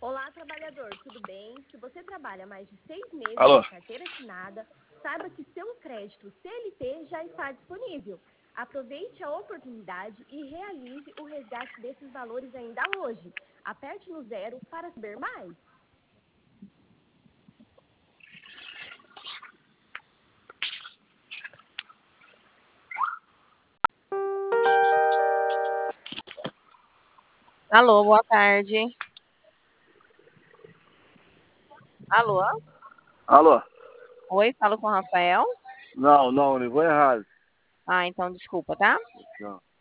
Olá, trabalhador, tudo bem? Se você trabalha mais de 6 meses Alô? com carteira assinada, saiba que seu crédito CLT já está disponível. Aproveite a oportunidade e realize o resgate desses valores ainda hoje. Aperte no 0 para saber mais. Alô, boa tarde. Alô? Alô? Oi, falo com o Rafael. Não, ligou errado. Ah, então desculpa, tá? Não.